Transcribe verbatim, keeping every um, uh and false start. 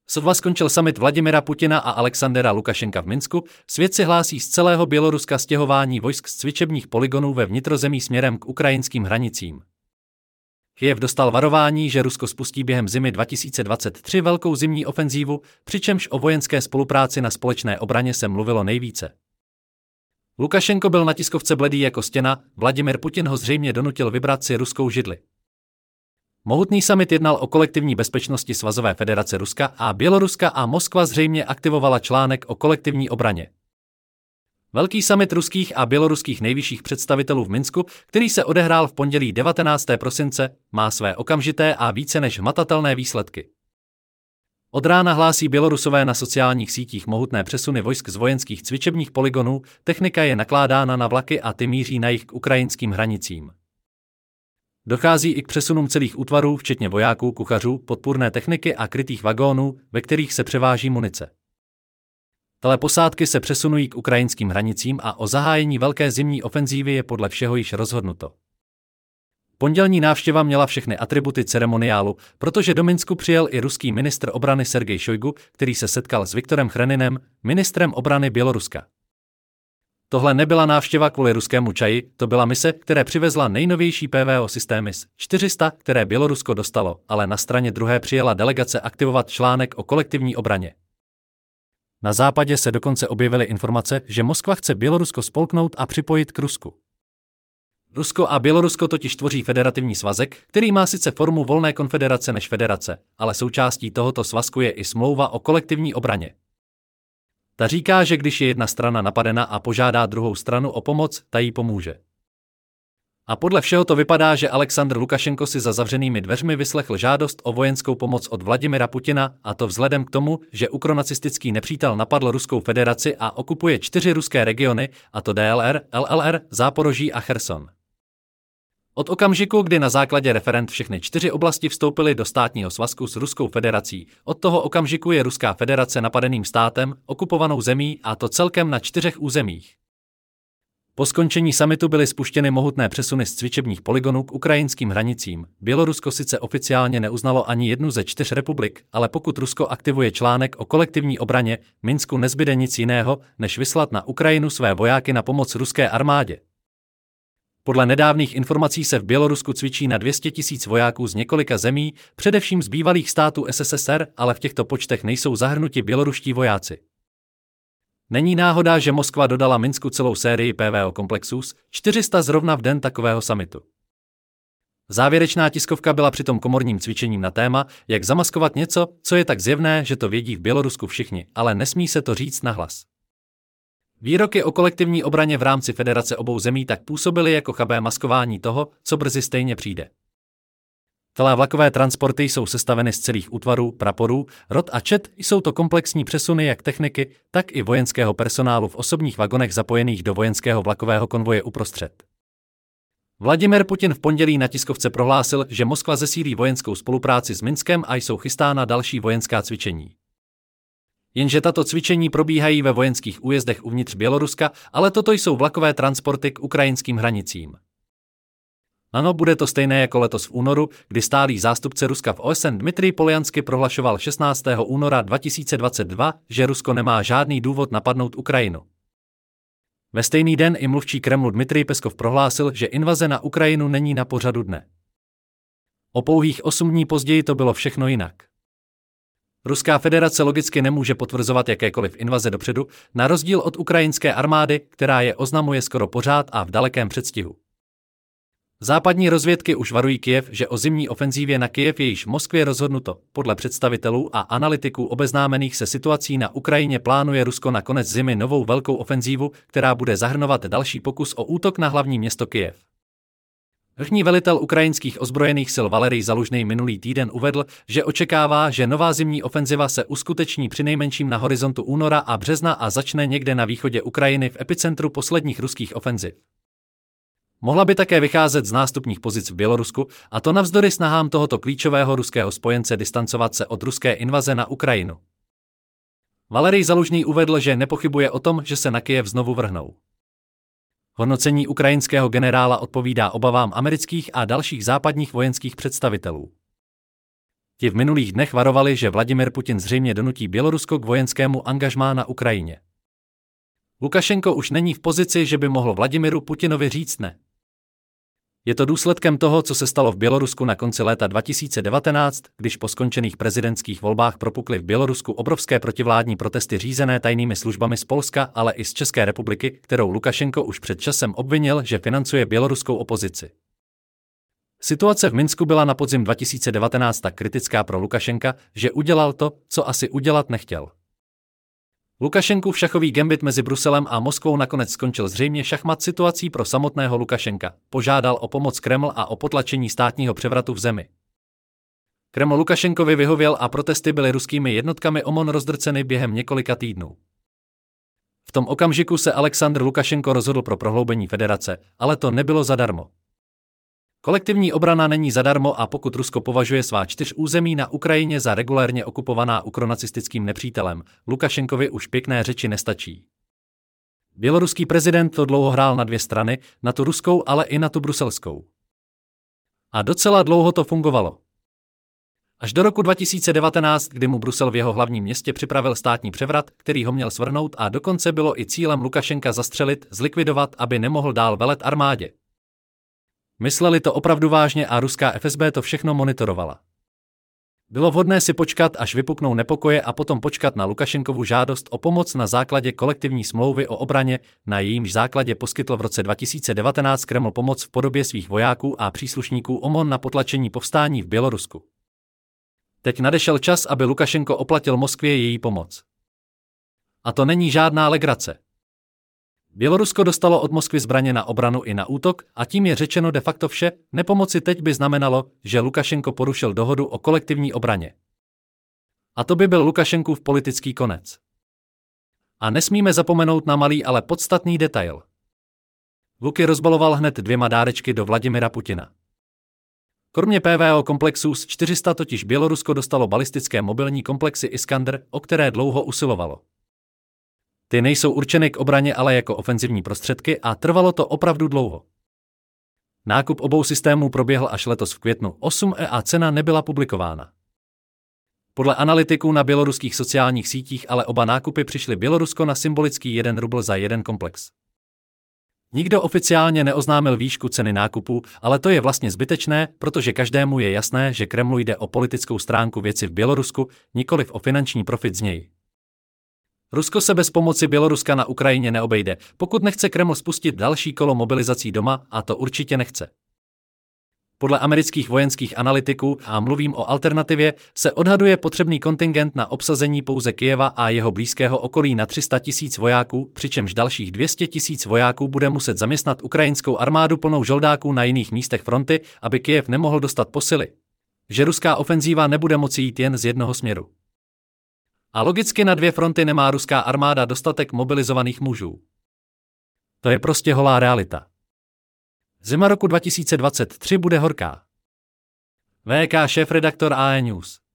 Sotva skončil summit Vladimira Putina a Alexandera Lukašenka v Minsku, svět si hlásí z celého Běloruska stěhování vojsk z cvičebních polygonů ve vnitrozemí směrem k ukrajinským hranicím. Kyjev dostal varování, že Rusko spustí během zimy dva tisíce dvacet tři velkou zimní ofenzívu, přičemž o vojenské spolupráci na společné obraně se mluvilo nejvíce. Lukašenko byl na tiskovce bledý jako stěna, Vladimir Putin ho zřejmě donutil vybrat si ruskou židli. Mohutný summit jednal o kolektivní bezpečnosti Svazové federace Ruska a Běloruska a Moskva zřejmě aktivovala článek o kolektivní obraně. Velký summit ruských a běloruských nejvyšších představitelů v Minsku, který se odehrál v pondělí devatenáctého prosince, má své okamžité a více než hmatatelné výsledky. Od rána hlásí Bělorusové na sociálních sítích mohutné přesuny vojsk z vojenských cvičebních polygonů, technika je nakládána na vlaky a ty míří na jih k ukrajinským hranicím. Dochází i k přesunům celých útvarů, včetně vojáků, kuchařů, podpůrné techniky a krytých vagónů, ve kterých se převáží munice. Teleposádky se přesunují k ukrajinským hranicím a o zahájení velké zimní ofenzívy je podle všeho již rozhodnuto. Pondělní návštěva měla všechny atributy ceremoniálu, protože do Minsku přijel i ruský ministr obrany Sergej Šojgu, který se setkal s Viktorem Chreninem, ministrem obrany Běloruska. Tohle nebyla návštěva kvůli ruskému čaji, to byla mise, která přivezla nejnovější P V O systémy S čtyři sta, které Bělorusko dostalo, ale na straně druhé přijela delegace aktivovat článek o kolektivní obraně. Na západě se dokonce objevily informace, že Moskva chce Bělorusko spolknout a připojit k Rusku. Rusko a Bělorusko totiž tvoří federativní svazek, který má sice formu volné konfederace než federace, ale součástí tohoto svazku je i smlouva o kolektivní obraně. Ta říká, že když je jedna strana napadena a požádá druhou stranu o pomoc, ta jí pomůže. A podle všeho to vypadá, že Alexandr Lukašenko si za zavřenými dveřmi vyslechl žádost o vojenskou pomoc od Vladimira Putina, a to vzhledem k tomu, že ukronacistický nepřítel napadl Ruskou federaci a okupuje čtyři ruské regiony, a to D L R, L L R, Záporoží a Cherson. Od okamžiku, kdy na základě referend všechny čtyři oblasti vstoupily do státního svazku s Ruskou federací, od toho okamžiku je Ruská federace napadeným státem, okupovanou zemí, a to celkem na čtyřech územích. Po skončení summitu byly spuštěny mohutné přesuny z cvičebních polygonů k ukrajinským hranicím. Bělorusko sice oficiálně neuznalo ani jednu ze čtyř republik, ale pokud Rusko aktivuje článek o kolektivní obraně, Minsku nezbyde nic jiného, než vyslat na Ukrajinu své vojáky na pomoc ruské armádě. Podle nedávných informací se v Bělorusku cvičí na dvě stě tisíc vojáků z několika zemí, především z bývalých států S S S R, ale v těchto počtech nejsou zahrnuti běloruští vojáci. Není náhoda, že Moskva dodala Minsku celou sérii P V O komplexů S čtyři sta zrovna v den takového summitu. Závěrečná tiskovka byla přitom komorním cvičením na téma, jak zamaskovat něco, co je tak zjevné, že to vědí v Bělorusku všichni, ale nesmí se to říct nahlas. Výroky o kolektivní obraně v rámci federace obou zemí tak působily jako chabé maskování toho, co brzy stejně přijde. Celé vlakové transporty jsou sestaveny z celých útvarů, praporů, rot a čet, jsou to komplexní přesuny jak techniky, tak i vojenského personálu v osobních vagonech zapojených do vojenského vlakového konvoje uprostřed. Vladimir Putin v pondělí na tiskovce prohlásil, že Moskva zesílí vojenskou spolupráci s Minskem a jsou chystána další vojenská cvičení. Jenže tato cvičení probíhají ve vojenských újezdech uvnitř Běloruska, ale toto jsou vlakové transporty k ukrajinským hranicím. Ano, bude to stejné jako letos v únoru, kdy stálý zástupce Ruska v O S N Dmitrij Poljansky prohlašoval šestnáctého února dva tisíce dvacet dva, že Rusko nemá žádný důvod napadnout Ukrajinu. Ve stejný den i mluvčí Kremlu Dmitrij Peskov prohlásil, že invaze na Ukrajinu není na pořadu dne. O pouhých osm dní později to bylo všechno jinak. Ruská federace logicky nemůže potvrzovat jakékoliv invaze dopředu, na rozdíl od ukrajinské armády, která je oznamuje skoro pořád a v dalekém předstihu. Západní rozvědky už varují Kyjev, že o zimní ofenzívě na Kyjev je již v Moskvě rozhodnuto. Podle představitelů a analytiků obeznámených se situací na Ukrajině plánuje Rusko na konec zimy novou velkou ofenzívu, která bude zahrnovat další pokus o útok na hlavní město Kyjev. Vrchní velitel ukrajinských ozbrojených sil Valerij Zalužnej minulý týden uvedl, že očekává, že nová zimní ofenziva se uskuteční přinejmenším na horizontu února a března a začne někde na východě Ukrajiny v epicentru posledních ruských ofenziv. Mohla by také vycházet z nástupních pozic v Bělorusku, a to navzdory snahám tohoto klíčového ruského spojence distancovat se od ruské invaze na Ukrajinu. Valerij Zalužný uvedl, že nepochybuje o tom, že se na Kyjev znovu vrhnou. Hodnocení ukrajinského generála odpovídá obavám amerických a dalších západních vojenských představitelů. Ti v minulých dnech varovali, že Vladimir Putin zřejmě donutí Bělorusko k vojenskému angažmá na Ukrajině. Lukašenko už není v pozici, že by mohl Vladimiru Putinovi říct ne. Je to důsledkem toho, co se stalo v Bělorusku na konci léta dva tisíce devatenáct, když po skončených prezidentských volbách propukly v Bělorusku obrovské protivládní protesty řízené tajnými službami z Polska, ale i z České republiky, kterou Lukašenko už před časem obvinil, že financuje běloruskou opozici. Situace v Minsku byla na podzim dva tisíce devatenáct tak kritická pro Lukašenka, že udělal to, co asi udělat nechtěl. Lukašenkův šachový gambit mezi Bruselem a Moskvou nakonec skončil zřejmě šachmat situací pro samotného Lukašenka. Požádal o pomoc Kreml a o potlačení státního převratu v zemi. Kreml Lukašenkovi vyhověl a protesty byly ruskými jednotkami O M O N rozdrceny během několika týdnů. V tom okamžiku se Alexandr Lukašenko rozhodl pro prohloubení federace, ale to nebylo zadarmo. Kolektivní obrana není zadarmo a pokud Rusko považuje svá čtyř území na Ukrajině za regulérně okupovaná ukronacistickým nepřítelem, Lukašenkovi už pěkné řeči nestačí. Běloruský prezident to dlouho hrál na dvě strany, na tu ruskou, ale i na tu bruselskou. A docela dlouho to fungovalo. Až do roku dva tisíce devatenáct, kdy mu Brusel v jeho hlavním městě připravil státní převrat, který ho měl svrhnout a dokonce bylo i cílem Lukašenka zastřelit, zlikvidovat, aby nemohl dál velet armádě. Mysleli to opravdu vážně a ruská F S B to všechno monitorovala. Bylo vhodné si počkat, až vypuknou nepokoje a potom počkat na Lukašenkovu žádost o pomoc na základě kolektivní smlouvy o obraně, na jejímž základě poskytl v roce dva tisíce devatenáct Kreml pomoc v podobě svých vojáků a příslušníků O M O N na potlačení povstání v Bělorusku. Teď nadešel čas, aby Lukašenko oplatil Moskvě její pomoc. A to není žádná legrace. Bělorusko dostalo od Moskvy zbraně na obranu i na útok a tím je řečeno de facto vše, nepomoci teď by znamenalo, že Lukašenko porušil dohodu o kolektivní obraně. A to by byl Lukašenkův politický konec. A nesmíme zapomenout na malý, ale podstatný detail. Luky rozbaloval hned dvěma dárečky do Vladimira Putina. Kromě P V O komplexů S čtyři sta totiž Bělorusko dostalo balistické mobilní komplexy Iskander, o které dlouho usilovalo. Ty nejsou určeny k obraně, ale jako ofenzivní prostředky a trvalo to opravdu dlouho. Nákup obou systémů proběhl až letos v květnu osm a cena nebyla publikována. Podle analytiků na běloruských sociálních sítích ale oba nákupy přišly Bělorusko na symbolický jeden rubl za jeden komplex. Nikdo oficiálně neoznámil výšku ceny nákupu, ale to je vlastně zbytečné, protože každému je jasné, že Kremlu jde o politickou stránku věci v Bělorusku, nikoliv o finanční profit z něj. Rusko se bez pomoci Běloruska na Ukrajině neobejde, pokud nechce Kreml spustit další kolo mobilizací doma, a to určitě nechce. Podle amerických vojenských analytiků, a mluvím o alternativě, se odhaduje potřebný kontingent na obsazení pouze Kyjeva a jeho blízkého okolí na tři sta tisíc vojáků, přičemž dalších dvě stě tisíc vojáků bude muset zaměstnat ukrajinskou armádu plnou žoldáků na jiných místech fronty, aby Kyjev nemohl dostat posily. Že ruská ofenzíva nebude moci jít jen z jednoho směru. A logicky na dvě fronty nemá ruská armáda dostatek mobilizovaných mužů. To je prostě holá realita. Zima roku dva tisíce dvacet tři bude horká. V K šéfredaktor A E News.